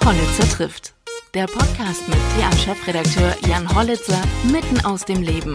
Hollitzer trifft. Der Podcast mit TA-Chefredakteur Jan Hollitzer mitten aus dem Leben.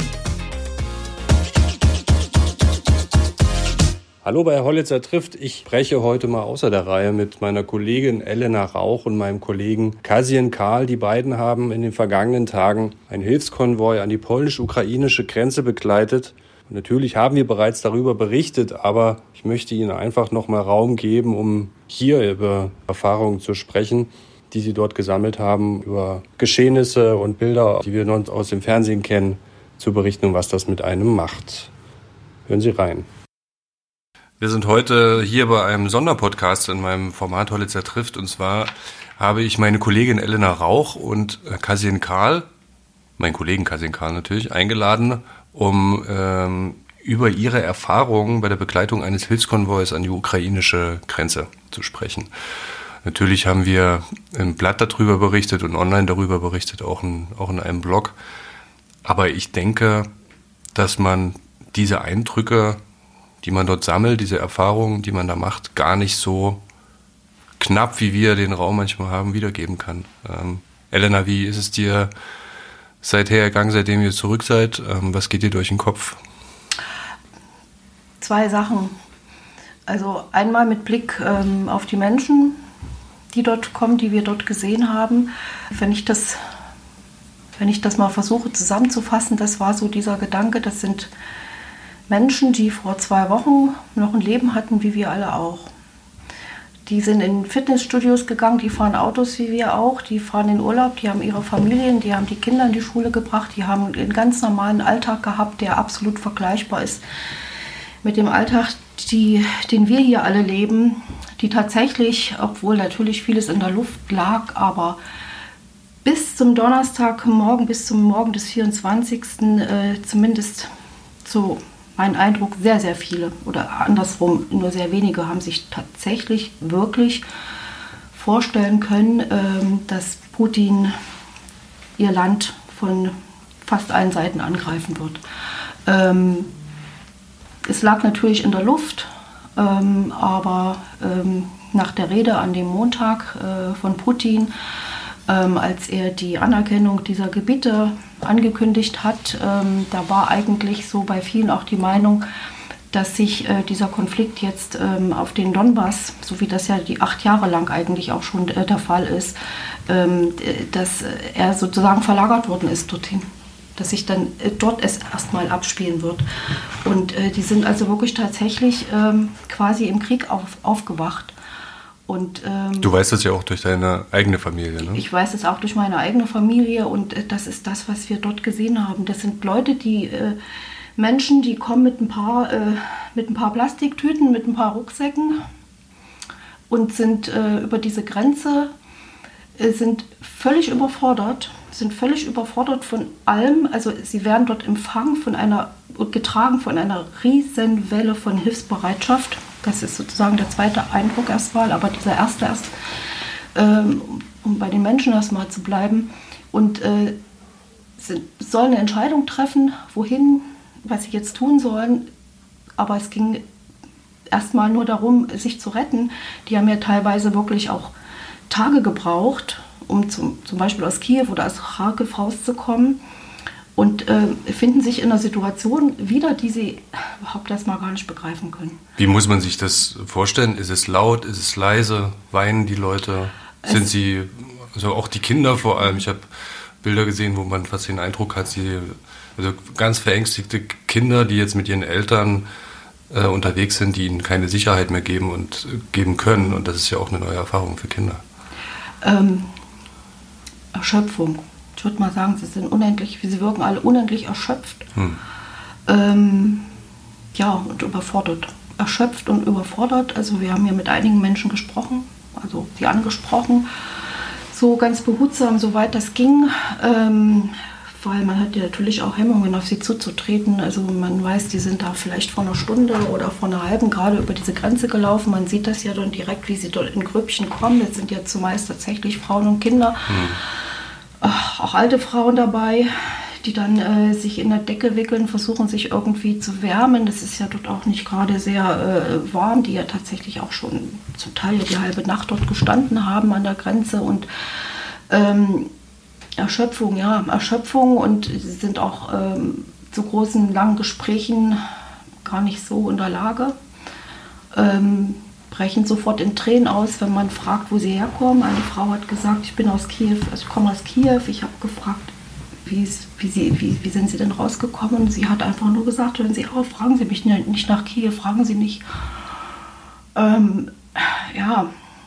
Hallo bei Hollitzer trifft. Ich spreche heute mal außer der Reihe mit meiner Kollegin Elena Rauch und meinem Kollegen Kasien Karl. Die beiden haben in den vergangenen Tagen einen Hilfskonvoi an die polnisch-ukrainische Grenze begleitet. Und natürlich haben wir bereits darüber berichtet, aber ich möchte Ihnen einfach noch mal Raum geben, um hier über Erfahrungen zu sprechen, die Sie dort gesammelt haben, über Geschehnisse und Bilder, die wir noch aus dem Fernsehen kennen, zu berichten und was das mit einem macht. Hören Sie rein. Wir sind heute hier bei einem Sonderpodcast in meinem Format Hollitzer trifft. Und zwar habe ich meine Kollegin Elena Rauch und Kasien Karl, meinen Kollegen Kasien Karl natürlich, eingeladen, um über ihre Erfahrungen bei der Begleitung eines Hilfskonvois an die ukrainische Grenze zu sprechen. Natürlich haben wir im Blatt darüber berichtet und online darüber berichtet, auch in einem Blog. Aber ich denke, dass man diese Eindrücke, die man dort sammelt, diese Erfahrungen, die man da macht, gar nicht so knapp, wie wir den Raum manchmal haben, wiedergeben kann. Elena, wie ist es dir seither ergangen, seitdem ihr zurück seid? Was geht dir durch den Kopf? Zwei Sachen. Also einmal mit Blick auf die Menschen, die dort kommen, die wir dort gesehen haben. Wenn ich das mal versuche zusammenzufassen, das war so dieser Gedanke, das sind Menschen, die vor 2 Wochen noch ein Leben hatten, wie wir alle auch. Die sind in Fitnessstudios gegangen, die fahren Autos wie wir auch, die fahren in Urlaub, die haben ihre Familien, die haben die Kinder in die Schule gebracht, die haben einen ganz normalen Alltag gehabt, der absolut vergleichbar ist mit dem Alltag, den wir hier alle leben, die tatsächlich, obwohl natürlich vieles in der Luft lag, aber bis zum Donnerstagmorgen, bis zum Morgen des 24. Zumindest so mein Eindruck, sehr, sehr viele oder andersrum, nur sehr wenige haben sich tatsächlich wirklich vorstellen können, dass Putin ihr Land von fast allen Seiten angreifen wird. Es lag natürlich in der Luft, aber nach der Rede an dem Montag von Putin, als er die Anerkennung dieser Gebiete angekündigt hat, da war eigentlich so bei vielen auch die Meinung, dass sich dieser Konflikt jetzt auf den Donbass, so wie das ja die 8 Jahre lang eigentlich auch schon der Fall ist, dass er sozusagen verlagert worden ist dorthin, dass sich dann dort es erstmal abspielen wird. Und die sind also wirklich tatsächlich quasi im Krieg aufgewacht. Und, du weißt das ja auch durch deine eigene Familie, ne? Ich weiß es auch durch meine eigene Familie und das ist das, was wir dort gesehen haben. Das sind Leute, Menschen, die kommen mit ein paar Plastiktüten, mit ein paar Rucksäcken und sind über diese Grenze, sind völlig überfordert von allem. Also sie werden dort getragen von einer riesen Welle von Hilfsbereitschaft. Das ist sozusagen der zweite Eindruck erstmal, aber dieser erste um bei den Menschen erstmal zu bleiben. Und sollen eine Entscheidung treffen, wohin, was sie jetzt tun sollen. Aber es ging erstmal nur darum, sich zu retten. Die haben ja teilweise wirklich auch Tage gebraucht, um zum Beispiel aus Kiew oder aus Kharkiv rauszukommen. Und finden sich in einer Situation wieder, die sie überhaupt erstmal gar nicht begreifen können. Wie muss man sich das vorstellen? Ist es laut, ist es leise? Weinen die Leute? Sind sie, also auch die Kinder vor allem? Ich habe Bilder gesehen, wo man fast den Eindruck hat, also ganz verängstigte Kinder, die jetzt mit ihren Eltern unterwegs sind, die ihnen keine Sicherheit mehr geben und geben können. Und das ist ja auch eine neue Erfahrung für Kinder. Erschöpfung. Ich würde mal sagen, sie wirken alle unendlich erschöpft. Und überfordert. Erschöpft und überfordert. Also wir haben ja mit einigen Menschen gesprochen, also sie angesprochen, so ganz behutsam, soweit das ging, weil man hat ja natürlich auch Hemmungen, auf sie zuzutreten. Also man weiß, die sind da vielleicht vor einer Stunde oder vor einer halben gerade über diese Grenze gelaufen. Man sieht das ja dann direkt, wie sie dort in Grüppchen kommen. Jetzt sind ja zumeist tatsächlich Frauen und Kinder. Auch alte Frauen dabei, die dann sich in der Decke wickeln, versuchen sich irgendwie zu wärmen. Das ist ja dort auch nicht gerade sehr warm, die ja tatsächlich auch schon zum Teil die halbe Nacht dort gestanden haben an der Grenze und Erschöpfung und sie sind auch zu großen, langen Gesprächen gar nicht so in der Lage. Brechen sofort in Tränen aus, wenn man fragt, wo sie herkommen. Eine Frau hat gesagt, ich bin aus Kiew, also ich komme aus Kiew. Ich habe gefragt, wie sind Sie denn rausgekommen? Und sie hat einfach nur gesagt, hören Sie auf, fragen Sie mich nicht nach Kiew, fragen Sie mich. Wir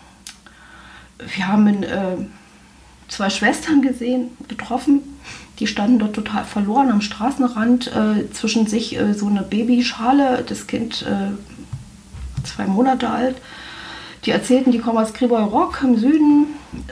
haben 2 Schwestern getroffen, die standen dort total verloren am Straßenrand, zwischen sich so eine Babyschale, das Kind 2 Monate alt. Die erzählten, die kommen aus Kryvyi Rog im Süden.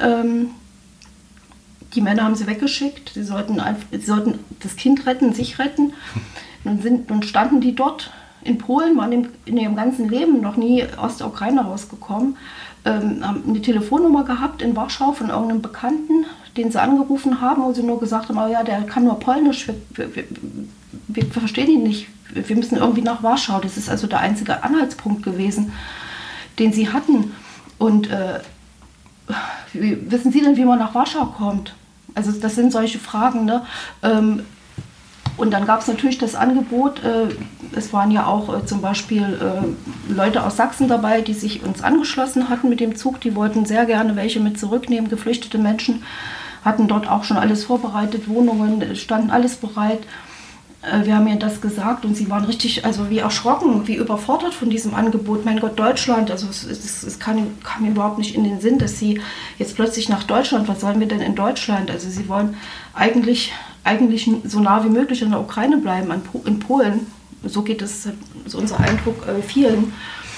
Die Männer haben sie weggeschickt. Sie sollten das Kind retten, sich retten. Nun standen die dort in Polen, waren in ihrem ganzen Leben noch nie aus der Ukraine rausgekommen. Haben eine Telefonnummer gehabt in Warschau von irgendeinem Bekannten, den sie angerufen haben, wo sie nur gesagt haben, oh ja, der kann nur Polnisch, wir verstehen ihn nicht, wir müssen irgendwie nach Warschau. Das ist also der einzige Anhaltspunkt gewesen, den sie hatten. Und wissen Sie denn, wie man nach Warschau kommt? Also das sind solche Fragen, ne? Und dann gab es natürlich das Angebot, es waren ja auch zum Beispiel Leute aus Sachsen dabei, die sich uns angeschlossen hatten mit dem Zug. Die wollten sehr gerne welche mit zurücknehmen. Geflüchtete Menschen hatten dort auch schon alles vorbereitet, Wohnungen, standen alles bereit. Wir haben ihr das gesagt und sie waren richtig, also wie erschrocken, wie überfordert von diesem Angebot. Mein Gott, Deutschland, also es kam mir überhaupt nicht in den Sinn, dass sie jetzt plötzlich nach Deutschland, was sollen wir denn in Deutschland? Also sie wollen eigentlich so nah wie möglich in der Ukraine bleiben, in Polen. So geht es, so unser Eindruck vielen.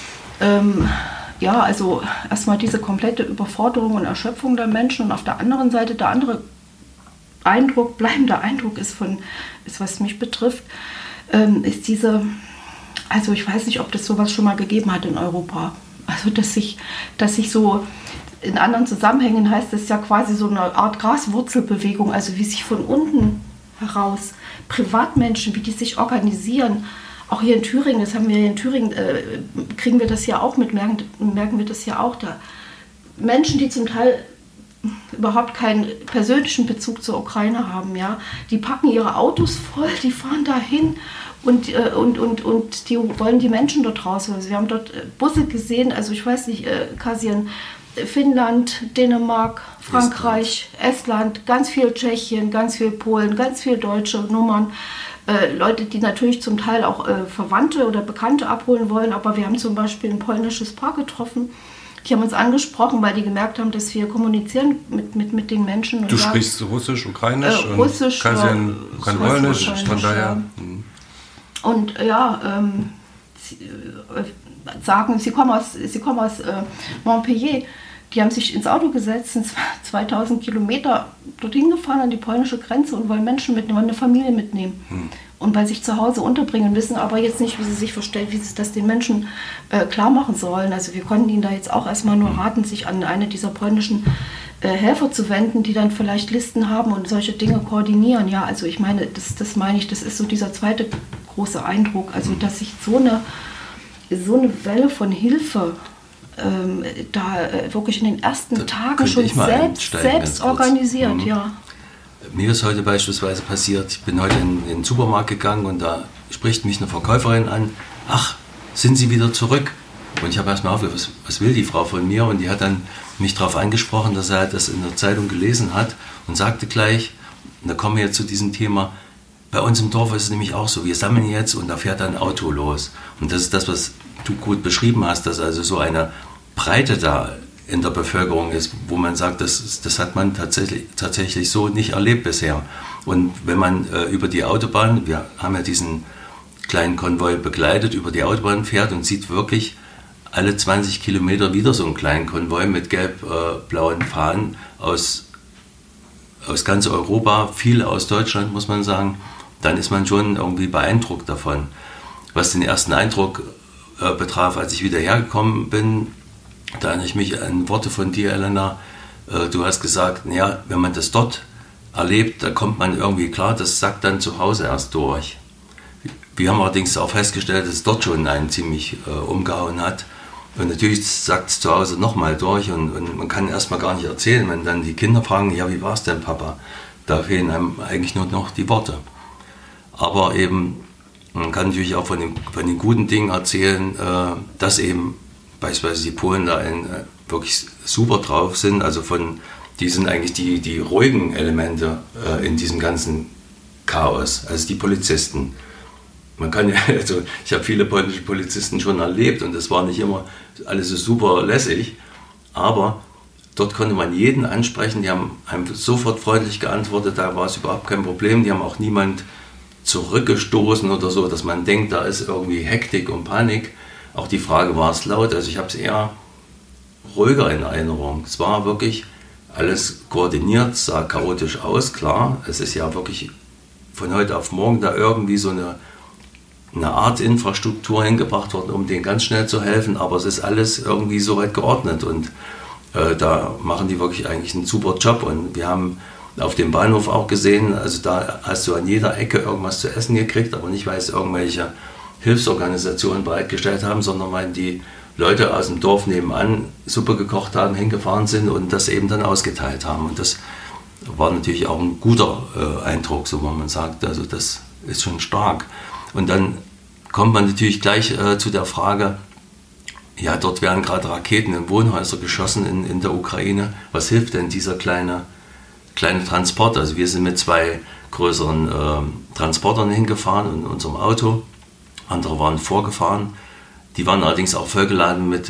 Also erstmal diese komplette Überforderung und Erschöpfung der Menschen und auf der anderen Seite der andere bleibender Eindruck ist, was mich betrifft, ist diese, also ich weiß nicht, ob das sowas schon mal gegeben hat in Europa. Also dass sich so in anderen Zusammenhängen heißt es ja quasi so eine Art Graswurzelbewegung, also wie sich von unten heraus Privatmenschen, wie die sich organisieren. Auch hier in Thüringen, kriegen wir das ja auch mit, merken wir das ja auch da. Menschen, die zum Teil überhaupt keinen persönlichen Bezug zur Ukraine haben, ja, die packen ihre Autos voll, die fahren dahin und die wollen die Menschen dort raus. Also wir haben dort Busse gesehen, also ich weiß nicht, Kasien, Finnland, Dänemark, Frankreich, Estland, ganz viel Tschechien, ganz viel Polen, ganz viel deutsche Nummern. Leute, die natürlich zum Teil auch Verwandte oder Bekannte abholen wollen, aber wir haben zum Beispiel ein polnisches Paar getroffen. Die haben uns angesprochen, weil die gemerkt haben, dass wir kommunizieren mit den Menschen. Und du sprichst Russisch, Ukrainisch? Russisch, Kasien kann Polnisch, von daher. Ja. Und sagen, sie kommen aus Montpellier. Die haben sich ins Auto gesetzt, sind 2000 Kilometer dorthin gefahren an die polnische Grenze und wollen Menschen mitnehmen, wollen eine Familie mitnehmen. Und bei sich zu Hause unterbringen, wissen aber jetzt nicht, wie sie sich vorstellen, wie sie das den Menschen klar machen sollen. Also wir konnten ihnen da jetzt auch erstmal nur raten, sich an eine dieser polnischen Helfer zu wenden, die dann vielleicht Listen haben und solche Dinge koordinieren. Ja, also ich meine, das meine ich, das ist so dieser zweite große Eindruck, also dass sich so eine Welle von Hilfe wirklich in den ersten Tagen schon selbst organisiert, ja. Mir ist heute beispielsweise passiert, ich bin heute in den Supermarkt gegangen und da spricht mich eine Verkäuferin an, ach, sind Sie wieder zurück? Und ich habe erstmal aufgehört, was will die Frau von mir? Und die hat dann mich darauf angesprochen, dass er das in der Zeitung gelesen hat und sagte gleich, und da kommen wir jetzt zu diesem Thema, bei uns im Dorf ist es nämlich auch so, wir sammeln jetzt und da fährt ein Auto los. Und das ist das, was du gut beschrieben hast, dass also so eine Breite da in der Bevölkerung ist, wo man sagt, das hat man tatsächlich so nicht erlebt bisher. Und wenn man über die Autobahn, wir haben ja diesen kleinen Konvoi begleitet, über die Autobahn fährt und sieht wirklich alle 20 Kilometer wieder so einen kleinen Konvoi mit gelb-blauen Fahnen aus ganz Europa, viel aus Deutschland, muss man sagen, dann ist man schon irgendwie beeindruckt davon. Was den ersten Eindruck betraf, als ich wieder hergekommen bin, da erinnere ich mich an Worte von dir, Elena. Du hast gesagt, ja, wenn man das dort erlebt, da kommt man irgendwie klar, das sackt dann zu Hause erst durch. Wir haben allerdings auch festgestellt, dass es dort schon einen ziemlich umgehauen hat. Und natürlich sagt es zu Hause nochmal durch und man kann erstmal gar nicht erzählen, wenn dann die Kinder fragen, ja, wie war es denn, Papa? Da fehlen einem eigentlich nur noch die Worte. Aber eben, man kann natürlich auch von den guten Dingen erzählen, dass eben beispielsweise die Polen da wirklich super drauf sind. Also die sind eigentlich die ruhigen Elemente in diesem ganzen Chaos, also die Polizisten. Man kann ja, also ich habe viele polnische Polizisten schon erlebt und das war nicht immer alles so super lässig, aber dort konnte man jeden ansprechen, die haben einem sofort freundlich geantwortet, da war es überhaupt kein Problem, die haben auch niemand zurückgestoßen oder so, dass man denkt, da ist irgendwie Hektik und Panik. Auch die Frage, war es laut, also ich habe es eher ruhiger in Erinnerung. Es war wirklich alles koordiniert, sah chaotisch aus, klar, es ist ja wirklich von heute auf morgen da irgendwie so eine Art Infrastruktur hingebracht worden, um denen ganz schnell zu helfen, aber es ist alles irgendwie so weit geordnet und da machen die wirklich eigentlich einen super Job und wir haben auf dem Bahnhof auch gesehen, also da hast du an jeder Ecke irgendwas zu essen gekriegt, aber nicht, weil es irgendwelche Hilfsorganisationen bereitgestellt haben, sondern weil die Leute aus dem Dorf nebenan Suppe gekocht haben, hingefahren sind und das eben dann ausgeteilt haben und das war natürlich auch ein guter Eindruck, so wo man sagt, also das ist schon stark. Und dann kommt man natürlich gleich zu der Frage, ja, dort werden gerade Raketen in Wohnhäuser geschossen in der Ukraine. Was hilft denn dieser kleine Transport? Also wir sind mit 2 größeren Transportern hingefahren in unserem Auto. Andere waren vorgefahren. Die waren allerdings auch vollgeladen mit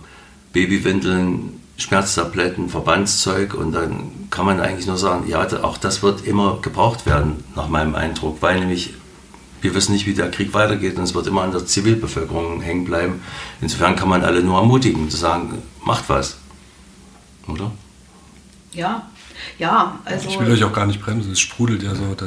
Babywindeln, Schmerztabletten, Verbandszeug. Und dann kann man eigentlich nur sagen, ja, auch das wird immer gebraucht werden, nach meinem Eindruck. Weil nämlich wir wissen nicht, wie der Krieg weitergeht und es wird immer an der Zivilbevölkerung hängen bleiben. Insofern kann man alle nur ermutigen, zu sagen, macht was. Oder? Ja, also... Ich will euch auch gar nicht bremsen, es sprudelt ja so.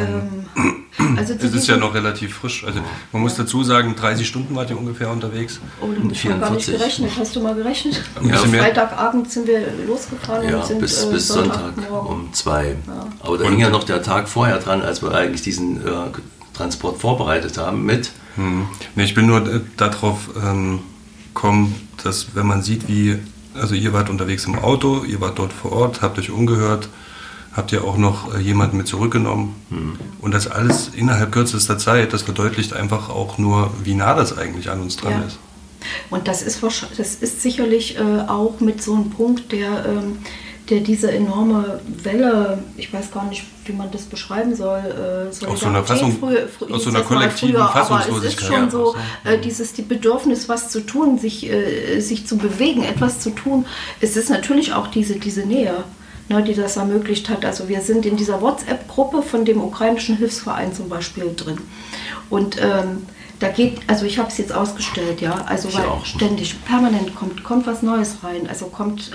Also es ist ja noch relativ frisch. Also man muss dazu sagen, 30 Stunden wart ihr ungefähr unterwegs. Oh, ich habe gar nicht gerechnet. Hast du mal gerechnet? Ja, Freitagabend sind wir losgefahren ja, und sind bis Sonntag um 2. Ja. Aber da hing ja noch der Tag vorher dran, als wir eigentlich diesen Transport vorbereitet haben mit. Nee, ich bin nur darauf gekommen, dass wenn man sieht, also ihr wart unterwegs im Auto, ihr wart dort vor Ort, habt euch umgehört, habt ihr auch noch jemanden mit zurückgenommen und das alles innerhalb kürzester Zeit, das verdeutlicht einfach auch nur, wie nah das eigentlich an uns dran ist. Und das ist sicherlich auch mit so einem Punkt, der diese enorme Welle, ich weiß gar nicht, wie man das beschreiben soll, aus so einer kollektiven Fassungslosigkeit. Aber es ist schon so, die Bedürfnis, was zu tun, sich zu bewegen, etwas zu tun. Es ist natürlich auch diese Nähe, ne, die das ermöglicht hat. Also wir sind in dieser WhatsApp-Gruppe von dem ukrainischen Hilfsverein zum Beispiel drin. Und da geht, also ich habe es jetzt ausgestellt, ja, also weil ständig, permanent kommt was Neues rein, also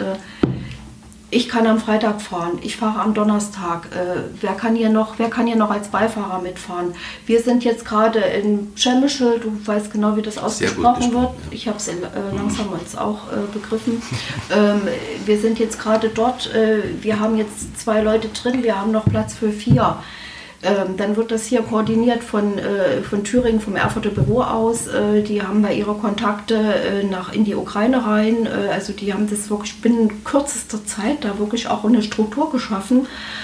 ich kann am Freitag fahren, ich fahre am Donnerstag. Wer kann hier noch als Beifahrer mitfahren? Wir sind jetzt gerade in Przemyśl, du weißt genau, wie das ausgesprochen wird. Ich habe es langsam jetzt auch begriffen. Wir sind jetzt gerade dort, wir haben jetzt 2 Leute drin, wir haben noch Platz für 4. Dann wird das hier koordiniert von Thüringen, vom Erfurter Büro aus. Die haben da ihre Kontakte in die Ukraine rein. Also die haben das wirklich binnen kürzester Zeit da wirklich auch eine Struktur geschaffen.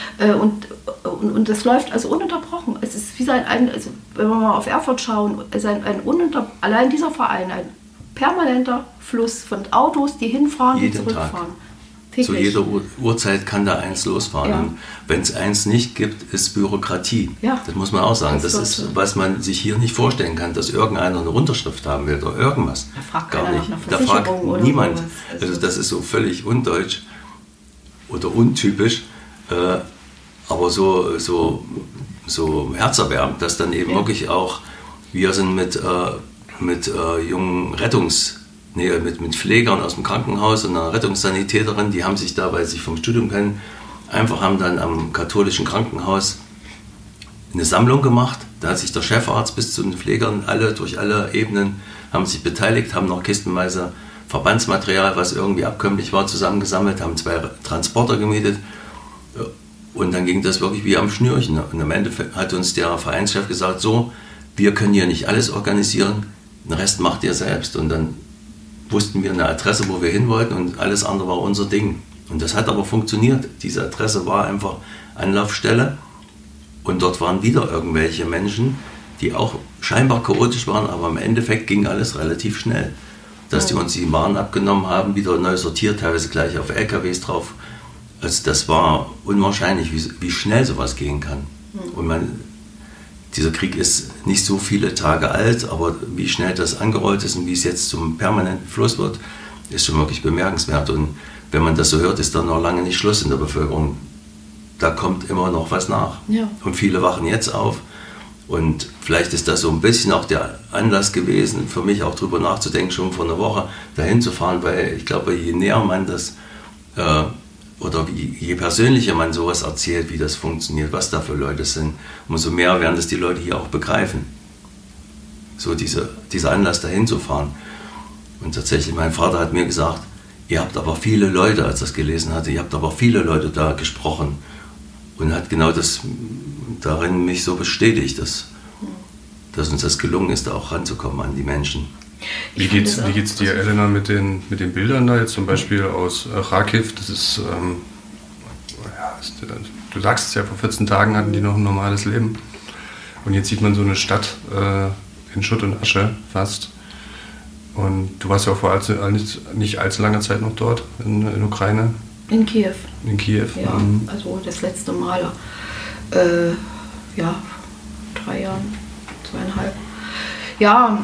Und das läuft also ununterbrochen. Es ist wie also wenn wir mal auf Erfurt schauen, allein dieser Verein, ein permanenter Fluss von Autos, die hinfahren und zurückfahren. Tag. Zu jeder Uhrzeit kann da eins losfahren. Ja. Wenn es eins nicht gibt, ist Bürokratie. Ja. Das muss man auch sagen. Das ist, was man sich hier nicht vorstellen kann, dass irgendeiner eine Unterschrift haben will oder irgendwas. Da fragt gar nicht. Da fragt niemand. Also das ist so völlig undeutsch oder untypisch, aber so herzerwärmend, dass dann eben wirklich auch, wir sind mit jungen mit Pflegern aus dem Krankenhaus und einer Rettungssanitäterin, die haben sich da, weil sie sich vom Studium kennen, haben dann am katholischen Krankenhaus eine Sammlung gemacht. Da hat sich der Chefarzt bis zu den Pflegern durch alle Ebenen haben sich beteiligt, haben noch kistenweise Verbandsmaterial, was irgendwie abkömmlich war, zusammengesammelt, haben 2 Transporter gemietet Und dann ging das wirklich wie am Schnürchen. Und am Ende hat uns der Vereinschef gesagt, so, wir können hier nicht alles organisieren, den Rest macht ihr selbst. Und dann wussten wir eine Adresse, wo wir hin wollten und alles andere war unser Ding. Und das hat aber funktioniert. Diese Adresse war einfach Anlaufstelle und dort waren wieder irgendwelche Menschen, die auch scheinbar chaotisch waren, aber im Endeffekt ging alles relativ schnell. Dass die uns die Waren abgenommen haben, wieder neu sortiert, teilweise gleich auf LKWs drauf. Also das war unwahrscheinlich, wie schnell sowas gehen kann. Und dieser Krieg ist nicht so viele Tage alt, aber wie schnell das angerollt ist und wie es jetzt zum permanenten Fluss wird, ist schon wirklich bemerkenswert. Und wenn man das so hört, ist dann noch lange nicht Schluss in der Bevölkerung. Da kommt immer noch was nach. Ja. Und viele wachen jetzt auf. Und vielleicht ist das so ein bisschen auch der Anlass gewesen, für mich auch drüber nachzudenken, schon vor einer Woche dahin zu fahren, weil ich glaube, je näher man das oder je persönlicher man sowas erzählt, wie das funktioniert, was da für Leute sind, umso mehr werden das die Leute hier auch begreifen. So dieser Anlass dahin zu fahren. Und tatsächlich, mein Vater hat mir gesagt, ihr habt aber viele Leute, als er das gelesen hatte, ihr habt aber viele Leute da gesprochen. Und hat genau das darin mich so bestätigt, dass uns das gelungen ist, da auch ranzukommen an die Menschen. Wie geht's dir, Elena, mit den Bildern da jetzt zum Beispiel aus Kharkiv? Das ist, du sagst es ja, vor 14 Tagen hatten die noch ein normales Leben. Und jetzt sieht man so eine Stadt in Schutt und Asche fast. Und du warst ja auch vor nicht allzu langer Zeit noch dort in Ukraine. In Kiew. In Kiew. Ja, also das letzte Mal, 3 Jahren, 2,5. Ja,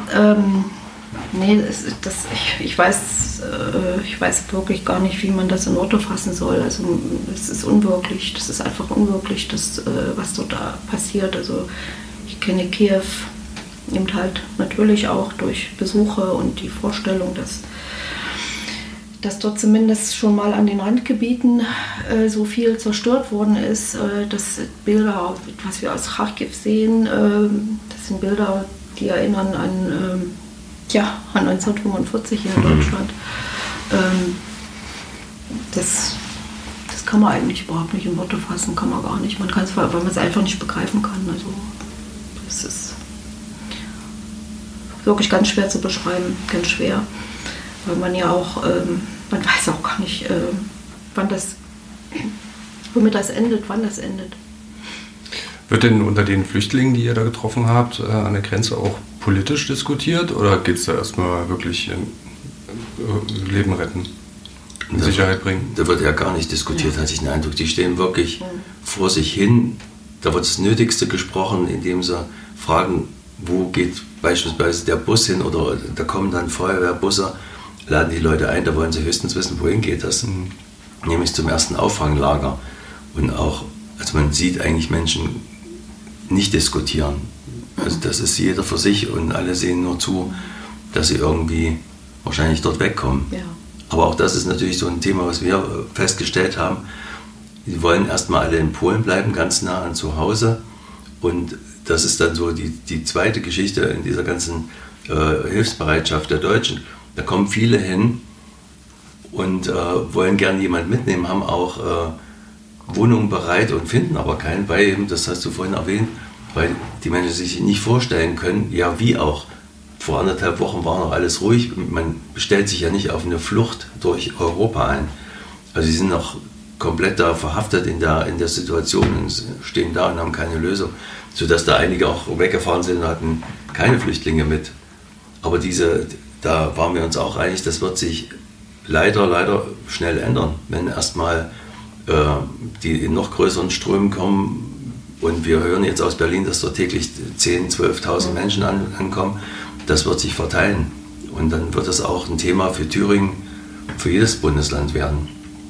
ich weiß wirklich gar nicht, wie man das in Worte fassen soll. Also es ist unwirklich, das ist einfach unwirklich, was dort da passiert. Also ich kenne Kiew eben halt natürlich auch durch Besuche und die Vorstellung, dass dort zumindest schon mal an den Randgebieten so viel zerstört worden ist, dass Bilder, was wir aus Kharkiv sehen, das sind Bilder, die erinnern an 1945 hier in Deutschland. Das kann man eigentlich überhaupt nicht in Worte fassen, kann man gar nicht. Man kann es, weil man es einfach nicht begreifen kann. Also das ist wirklich ganz schwer zu beschreiben, ganz schwer. Weil man ja auch, man weiß auch gar nicht, wann das endet. Wird denn unter den Flüchtlingen, die ihr da getroffen habt, an der Grenze auch politisch diskutiert oder geht es da erstmal wirklich Leben retten, in Sicherheit bringen? Da wird ja gar nicht diskutiert, hatte ich den Eindruck. Die stehen wirklich vor sich hin. Da wird das Nötigste gesprochen, indem sie fragen, wo geht beispielsweise der Bus hin oder da kommen dann Feuerwehrbusse, laden die Leute ein, da wollen sie höchstens wissen, wohin geht das. Nämlich zum ersten Auffanglager. Und auch, also man sieht eigentlich Menschen nicht diskutieren. Also das ist jeder für sich und alle sehen nur zu, dass sie irgendwie wahrscheinlich dort wegkommen. Ja. Aber auch das ist natürlich so ein Thema, was wir festgestellt haben. Die wollen erstmal alle in Polen bleiben, ganz nah an zu Hause. Und das ist dann so die zweite Geschichte in dieser ganzen Hilfsbereitschaft der Deutschen. Da kommen viele hin und wollen gerne jemanden mitnehmen, haben auch Wohnungen bereit und finden aber keinen, weil eben, das hast du vorhin erwähnt, weil die Menschen sich nicht vorstellen können, ja wie auch, vor 1,5 Wochen war noch alles ruhig, man bestellt sich ja nicht auf eine Flucht durch Europa ein. Also sie sind noch komplett da verhaftet in der Situation und stehen da und haben keine Lösung, sodass da einige auch weggefahren sind und hatten keine Flüchtlinge mit. Aber da waren wir uns auch einig, das wird sich leider schnell ändern, wenn erstmal die in noch größeren Strömen kommen. Und wir hören jetzt aus Berlin, dass dort täglich 10.000, 12.000 Menschen ankommen. Das wird sich verteilen. Und dann wird das auch ein Thema für Thüringen, für jedes Bundesland werden.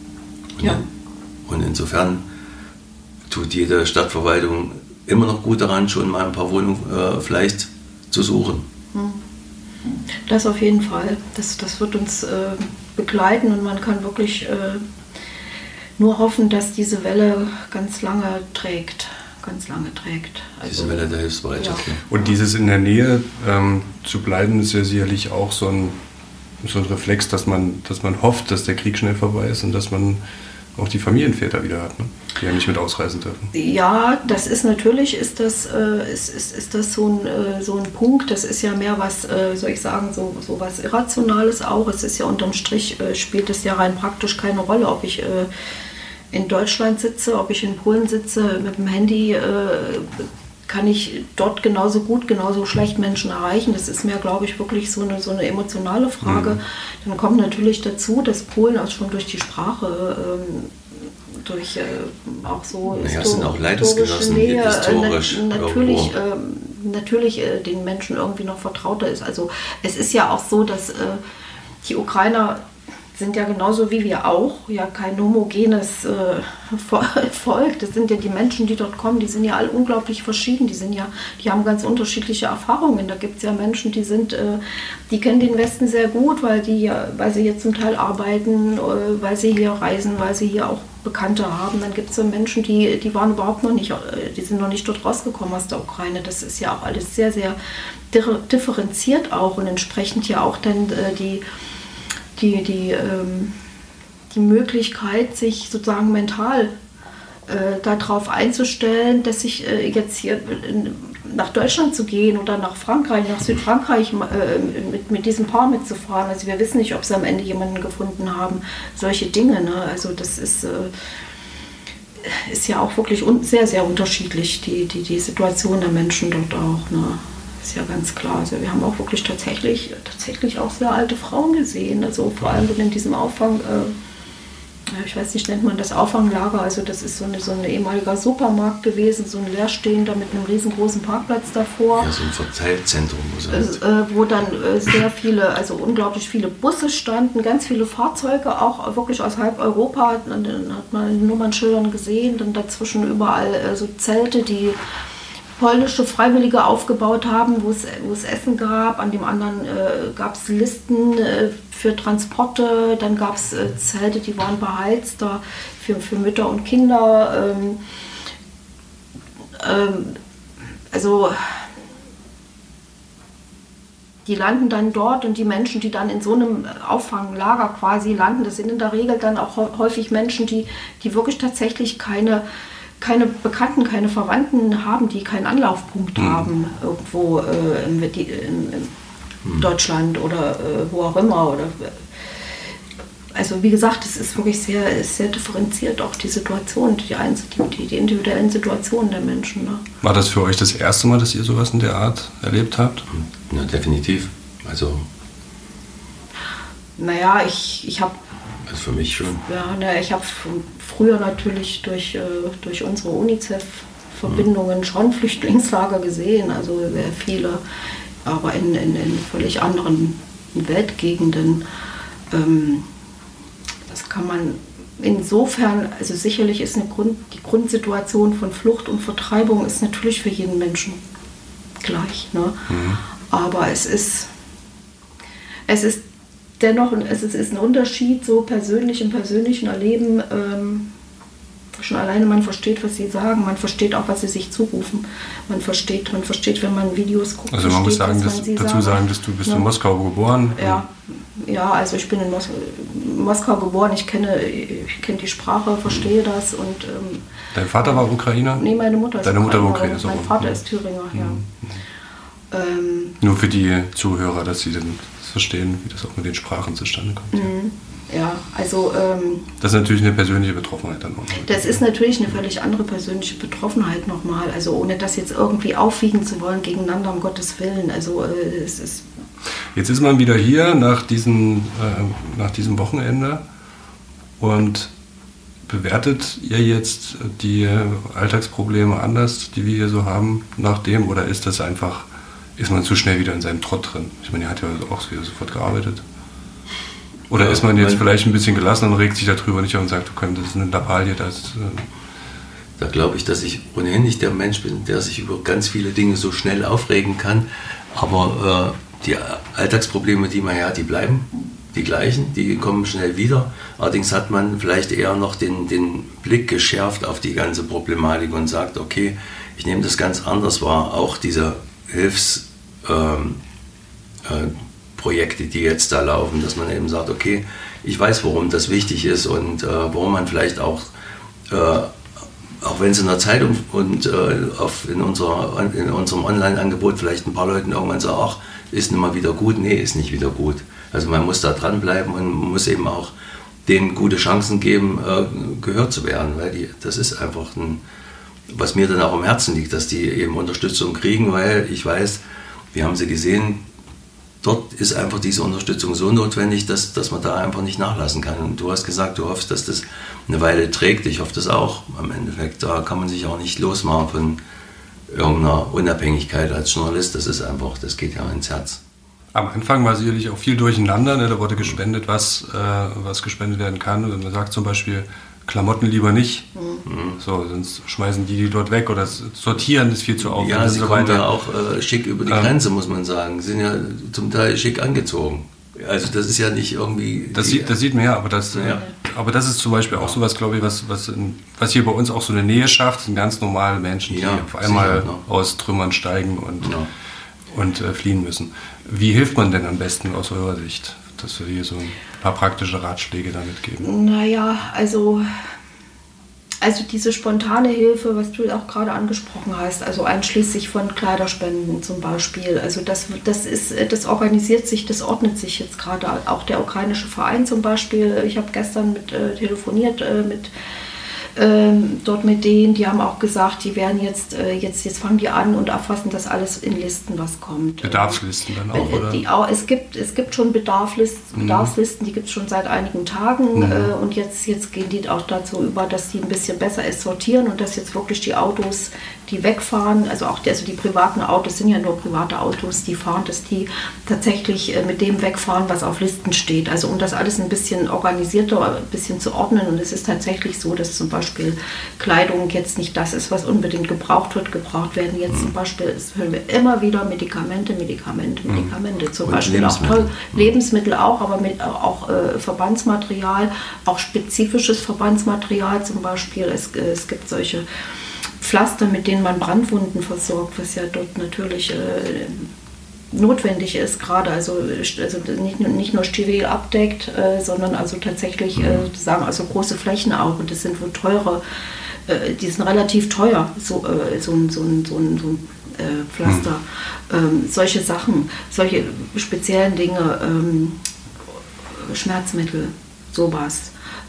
Und insofern tut jede Stadtverwaltung immer noch gut daran, schon mal ein paar Wohnungen vielleicht zu suchen. Das auf jeden Fall. Das wird uns begleiten und man kann wirklich nur hoffen, dass diese Welle ganz lange trägt. Also, diese Welle der Hilfsbereitschaft. Ja. Und dieses in der Nähe zu bleiben, ist ja sicherlich auch so ein Reflex, dass man hofft, dass der Krieg schnell vorbei ist und dass man auch die Familienväter wieder hat, ne? Die ja nicht mit ausreisen dürfen. Ja, das ist natürlich, ist das so ein Punkt, das ist ja mehr was, soll ich sagen, so was Irrationales auch. Es ist ja unterm Strich, spielt es ja rein praktisch keine Rolle, ob ich in Deutschland sitze, ob ich in Polen sitze, mit dem Handy kann ich dort genauso gut, genauso schlecht Menschen erreichen. Das ist mir, glaube ich, wirklich so eine emotionale Frage. Dann kommt natürlich dazu, dass Polen auch schon durch die Sprache, durch auch so sind auch Leidensgenossen hier historisch natürlich den Menschen irgendwie noch vertrauter ist. Also es ist ja auch so, dass die Ukrainer sind ja genauso wie wir auch ja kein homogenes Volk. Das sind ja die Menschen, die dort kommen, die sind ja alle unglaublich verschieden. Die haben ganz unterschiedliche Erfahrungen. Da gibt es ja Menschen, die kennen den Westen sehr gut, weil sie hier zum Teil arbeiten, weil sie hier reisen, weil sie hier auch Bekannte haben. Dann gibt es so Menschen, die waren überhaupt noch nicht, die sind noch nicht dort rausgekommen aus der Ukraine. Das ist ja auch alles sehr, sehr differenziert auch und entsprechend ja auch dann die Möglichkeit, sich sozusagen mental darauf einzustellen, dass ich jetzt hier nach Deutschland zu gehen oder nach Frankreich, nach Südfrankreich mit diesem Paar mitzufahren. Also wir wissen nicht, ob sie am Ende jemanden gefunden haben. Solche Dinge, ne? Also das ist ja auch wirklich sehr, sehr unterschiedlich, die Situation der Menschen dort auch, ne? Ist ja ganz klar. Also wir haben auch wirklich tatsächlich auch sehr alte Frauen gesehen. Also vor allem in diesem Auffang, ich weiß nicht, nennt man das Auffanglager. Also das ist so ein ehemaliger Supermarkt gewesen, so ein leerstehender mit einem riesengroßen Parkplatz davor. Ja, so ein Verteilzentrum. Wo dann sehr viele, also unglaublich viele Busse standen, ganz viele Fahrzeuge, auch wirklich aus halb Europa. Dann hat man in Nummernschildern gesehen, dann dazwischen überall so Zelte, die polnische Freiwillige aufgebaut haben, wo es Essen gab. An dem anderen gab es Listen für Transporte. Dann gab es Zelte, die waren beheizt da für Mütter und Kinder. Also die landen dann dort und die Menschen, die dann in so einem Auffanglager quasi landen, das sind in der Regel dann auch häufig Menschen, die wirklich tatsächlich keine Bekannten, keine Verwandten haben, die keinen Anlaufpunkt haben irgendwo in Deutschland oder wo auch immer. Also wie gesagt, es ist wirklich sehr, sehr differenziert, auch die Situation, die individuellen Situationen der Menschen. Ne? War das für euch das erste Mal, dass ihr sowas in der Art erlebt habt? Ja, definitiv. Also naja, ich habe... Also für mich schon. Ja, ne, ich habe früher natürlich durch unsere UNICEF-Verbindungen schon Flüchtlingslager gesehen, also sehr viele, aber in völlig anderen Weltgegenden. Das kann man insofern, also sicherlich ist die Grundsituation von Flucht und Vertreibung ist natürlich für jeden Menschen gleich. Ne? Aber es ist dennoch, es ist ein Unterschied, so im persönlichen Erleben. Schon alleine man versteht, was sie sagen, man versteht auch, was sie sich zurufen. Man versteht, wenn man Videos guckt. Also man muss sagen, dazu sagen, dass du bist in Moskau geboren. Ja, also ich bin in Moskau geboren, ich kenne die Sprache, verstehe das. Und, dein Vater war Ukrainer? Nee, meine Mutter ist Deine Mutter war Ukrainer. Mein Vater ist Thüringer, ja. Nur für die Zuhörer, dass sie dann verstehen, wie das auch mit den Sprachen zustande kommt. Ja, also... das ist natürlich eine persönliche Betroffenheit dann nochmal. Das ist natürlich eine völlig andere persönliche Betroffenheit nochmal. Also ohne das jetzt irgendwie aufwiegen zu wollen gegeneinander, um Gottes Willen. Also es ist... Jetzt ist man wieder hier nach diesem Wochenende und bewertet ihr jetzt die Alltagsprobleme anders, die wir hier so haben, nach dem, oder ist man zu schnell wieder in seinem Trott drin? Ich meine, ihr habt ja auch wieder sofort gearbeitet. Oder ist man jetzt vielleicht ein bisschen gelassen und regt sich darüber nicht und sagt, okay, das ist eine Lappalie, Da glaube ich, dass ich ohnehin nicht der Mensch bin, der sich über ganz viele Dinge so schnell aufregen kann. Aber die Alltagsprobleme, die man hat, die bleiben die gleichen, die kommen schnell wieder. Allerdings hat man vielleicht eher noch den Blick geschärft auf die ganze Problematik und sagt, okay, ich nehme das ganz anders wahr. Auch diese Hilfsprogramme Projekte, die jetzt da laufen, dass man eben sagt, okay, ich weiß, warum das wichtig ist und warum man vielleicht auch wenn es in der Zeitung und in unserem Online-Angebot vielleicht ein paar Leuten irgendwann sagen, ach, ist nicht mal wieder gut. Nee, ist nicht wieder gut. Also man muss da dranbleiben und man muss eben auch denen gute Chancen geben, gehört zu werden, weil das ist einfach was mir dann auch am Herzen liegt, dass die eben Unterstützung kriegen, weil ich weiß, wir haben sie gesehen, dort ist einfach diese Unterstützung so notwendig, dass man da einfach nicht nachlassen kann. Und du hast gesagt, du hoffst, dass das eine Weile trägt. Ich hoffe das auch. Am Endeffekt, da kann man sich auch nicht losmachen von irgendeiner Unabhängigkeit als Journalist. Das geht ja ins Herz. Am Anfang war sicherlich auch viel durcheinander. Ne? Da wurde gespendet, was gespendet werden kann. Und man sagt zum Beispiel, Klamotten lieber nicht. So, sonst schmeißen die dort weg oder sortieren ist viel zu aufwendig. Ja, sie und so kommen weiter. ja auch schick über die Grenze, muss man sagen. Sie sind ja zum Teil schick angezogen. Also das ist ja nicht irgendwie... Das sieht man ja, aber das ist zum Beispiel auch sowas, glaube ich, was hier bei uns auch so eine Nähe schafft. Das sind ganz normale Menschen, die auf einmal aus Trümmern steigen und fliehen müssen. Wie hilft man denn am besten aus eurer Sicht? Dass wir hier so ein paar praktische Ratschläge damit geben. Naja, also diese spontane Hilfe, was du auch gerade angesprochen hast, also einschließlich von Kleiderspenden zum Beispiel, also das organisiert sich, das ordnet sich jetzt gerade, auch der ukrainische Verein zum Beispiel. Ich habe gestern telefoniert mit dort mit denen, die haben auch gesagt, die werden jetzt fangen die an und erfassen das alles in Listen, was kommt. Bedarfslisten dann auch, oder? Es gibt schon Bedarfslisten, die gibt es schon seit einigen Tagen und jetzt gehen die auch dazu über, dass die ein bisschen besser sortieren und dass jetzt wirklich die Autos, die wegfahren, also die privaten Autos sind ja nur private Autos, die fahren, dass die tatsächlich mit dem wegfahren, was auf Listen steht. Also um das alles ein bisschen organisierter, ein bisschen zu ordnen. Und es ist tatsächlich so, dass zum Beispiel Kleidung jetzt nicht das ist, was unbedingt gebraucht wird. Gebraucht werden jetzt zum Beispiel, das hören wir immer wieder, Medikamente. Zum und Beispiel Lebensmittel. Auch Lebensmittel auch, aber auch Verbandsmaterial, auch spezifisches Verbandsmaterial zum Beispiel. Es gibt solche Pflaster, mit denen man Brandwunden versorgt, was ja dort natürlich notwendig ist gerade, also nicht nur steril abdeckt, sondern also tatsächlich also große Flächen auch, und das sind wohl teure, die sind relativ teuer, so ein Pflaster, solche Sachen, solche speziellen Dinge, Schmerzmittel, sowas.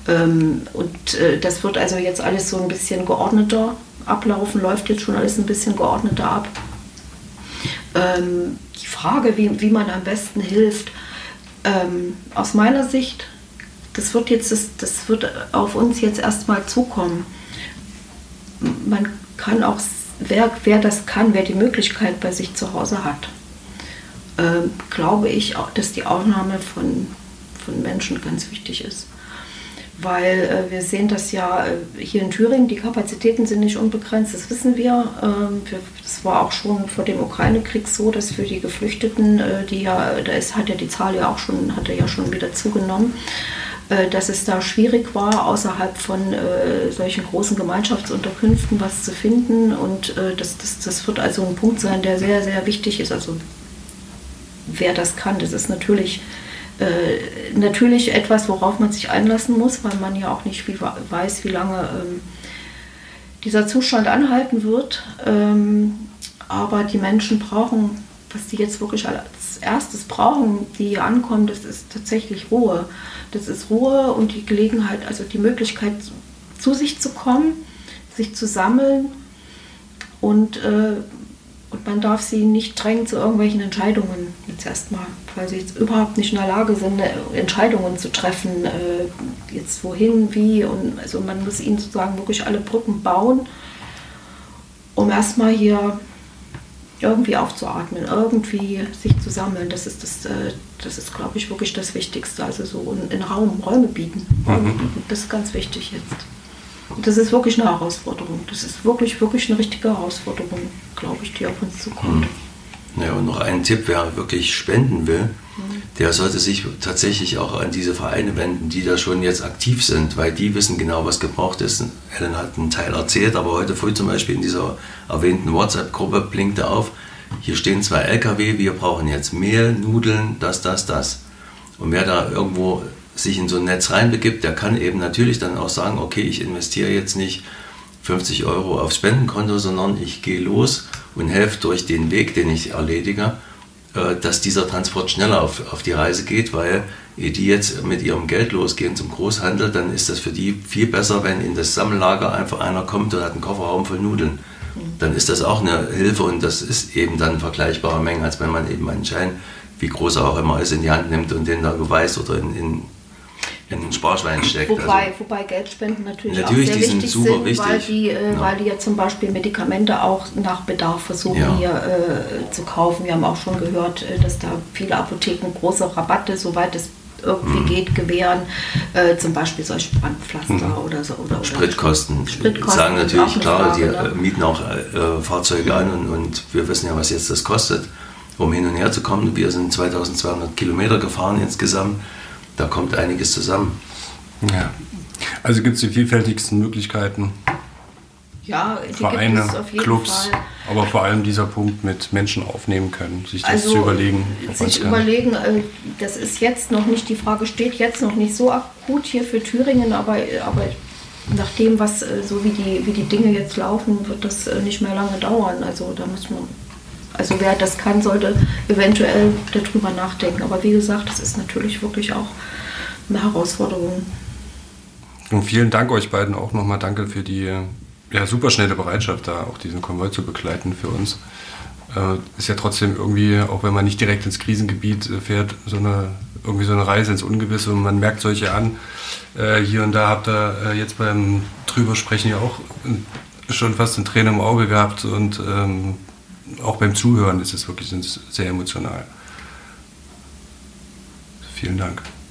Und das wird also jetzt alles so ein bisschen geordneter ablaufen, läuft jetzt schon alles ein bisschen geordneter ab. Die Frage, wie man am besten hilft, aus meiner Sicht, das wird auf uns jetzt erstmal zukommen. Man kann auch, wer das kann, wer die Möglichkeit bei sich zu Hause hat, glaube ich auch, dass die Aufnahme von Menschen ganz wichtig ist. Weil wir sehen das ja hier in Thüringen, die Kapazitäten sind nicht unbegrenzt, das wissen wir. Das war auch schon vor dem Ukraine-Krieg so, dass für die Geflüchteten, hat ja die Zahl ja schon wieder zugenommen, dass es da schwierig war, außerhalb von solchen großen Gemeinschaftsunterkünften was zu finden. Und das wird also ein Punkt sein, der sehr, sehr wichtig ist. Also wer das kann, das ist natürlich etwas, worauf man sich einlassen muss, weil man ja auch nicht weiß, wie lange dieser Zustand anhalten wird. Aber die Menschen brauchen, was die jetzt wirklich als erstes brauchen, die hier ankommen, das ist tatsächlich Ruhe. Das ist Ruhe und die Gelegenheit, also die Möglichkeit, zu sich zu kommen, sich zu sammeln, und man darf sie nicht drängen zu irgendwelchen Entscheidungen jetzt erstmal, weil sie jetzt überhaupt nicht in der Lage sind, Entscheidungen zu treffen, jetzt wohin, wie, und also man muss ihnen sozusagen wirklich alle Brücken bauen, um erstmal hier irgendwie aufzuatmen, irgendwie sich zu sammeln. Das ist, glaube ich, wirklich das Wichtigste. Also so Räume bieten. Das ist ganz wichtig jetzt. Und das ist wirklich eine Herausforderung. Das ist wirklich, wirklich eine richtige Herausforderung, glaube ich, die auf uns zukommt. Ja, und noch ein Tipp, wer wirklich spenden will, der sollte sich tatsächlich auch an diese Vereine wenden, die da schon jetzt aktiv sind, weil die wissen genau, was gebraucht ist. Ellen hat einen Teil erzählt, aber heute früh zum Beispiel in dieser erwähnten WhatsApp-Gruppe blinkte auf, hier stehen 2 LKW, wir brauchen jetzt Mehl, Nudeln, das. Und wer da irgendwo sich in so ein Netz reinbegibt, der kann eben natürlich dann auch sagen, okay, ich investiere jetzt nicht 50 € aufs Spendenkonto, sondern ich gehe los und helfe durch den Weg, den ich erledige, dass dieser Transport schneller auf die Reise geht, weil die jetzt mit ihrem Geld losgehen zum Großhandel, dann ist das für die viel besser, wenn in das Sammellager einfach einer kommt und hat einen Kofferraum voll Nudeln. Dann ist das auch eine Hilfe und das ist eben dann vergleichbare Mengen, als wenn man eben einen Schein, wie groß er auch immer ist, in die Hand nimmt und den da geweißt oder in ein Sparschwein steckt. Wobei Geldspenden natürlich auch sehr wichtig sind, weil die ja zum Beispiel Medikamente auch nach Bedarf versuchen hier zu kaufen. Wir haben auch schon gehört, dass da viele Apotheken große Rabatte, soweit es irgendwie geht, gewähren, zum Beispiel solche Brandpflaster oder so. Oder Spritkosten sagen natürlich, klar, die mieten auch Fahrzeuge an und wir wissen ja, was jetzt das kostet, um hin und her zu kommen. Wir sind 2200 Kilometer gefahren insgesamt. Da kommt einiges zusammen. Ja, also gibt es die vielfältigsten Möglichkeiten. Ja, die Vereine, gibt es auf jeden Clubs, Fall. aber vor allem dieser Punkt mit Menschen aufnehmen können, sich das zu überlegen. Das ist jetzt noch nicht, die Frage steht jetzt noch nicht so akut hier für Thüringen, aber nach dem, was so wie die Dinge jetzt laufen, wird das nicht mehr lange dauern. Also da muss man. Also wer das kann, sollte eventuell darüber nachdenken. Aber wie gesagt, das ist natürlich wirklich auch eine Herausforderung. Und vielen Dank euch beiden auch nochmal. Danke für die superschnelle Bereitschaft, da auch diesen Konvoi zu begleiten für uns. Ist ja trotzdem irgendwie, auch wenn man nicht direkt ins Krisengebiet fährt, so eine Reise ins Ungewisse und man merkt solche an. Hier und da habt ihr jetzt beim Drübersprechen ja auch schon fast eine Träne im Auge gehabt und auch beim Zuhören ist es wirklich sehr emotional. Vielen Dank.